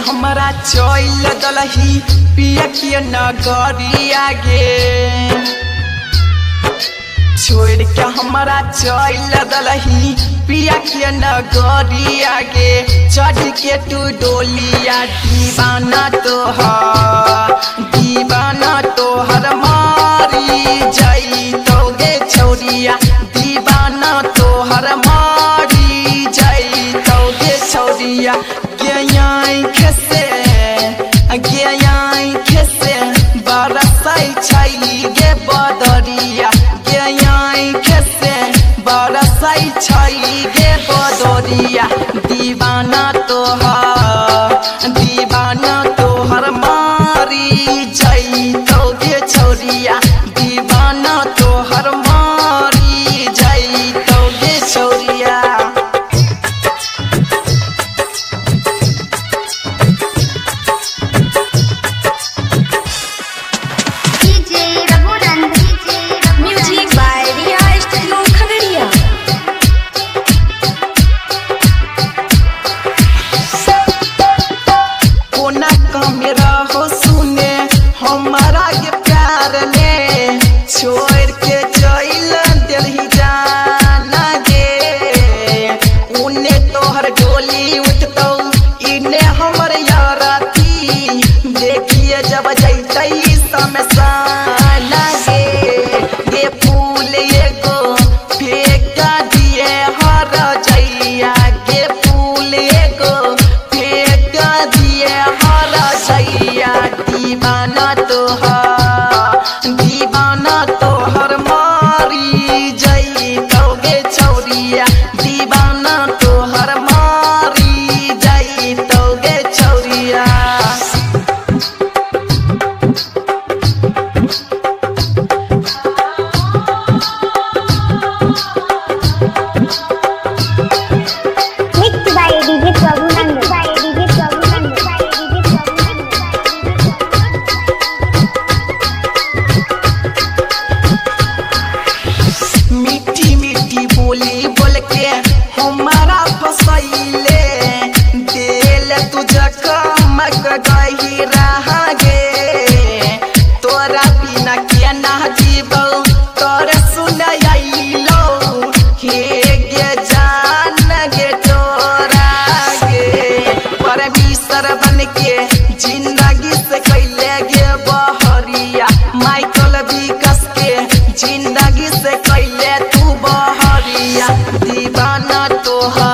हमारा चोइल दलही पिया के नगरिया गे छोड़ के हमारा चोइल दलही पिया के नगरिया गे चढ़ के तू डोलिया दीवाना तोहर मारी जाई तोगे छौरिया दीवाना तोहर मारी जाई तोगे छौरिया खसे बरसाई छाई गे बदरिया खसे बरसाई छाई गे बदरिया दीवाना तोहर मारी जाई तोगे छौरिया दीवाना तोहर मारी जाई तोगे छौरिया छोड़ के चल दिलही जाना गे उन्ने तोहर गोली उठतौ इन्ने हमर याराती देखिए जब जैतै समसाना गे फूल एगो फेंका दिए हर जइया गे फूल एगो फेंका दिए हर जइया दीवाना तोहर मारी जाई तोगे छौरिया दीवाना तोहर मारी जाई तोगे छौरिया बोली बोल के हमारा फसैले दिल तुझे कमक गही रहा गे तोरा बिना के ना जीवो तोरे सुनैलो हे गे जान गे तोरा गे परमेश्वर बन के जिंदगी से कैले गे बहरिया माइकल विकास के जिंदगी से कैले तू बहरिया दीवाना तोहर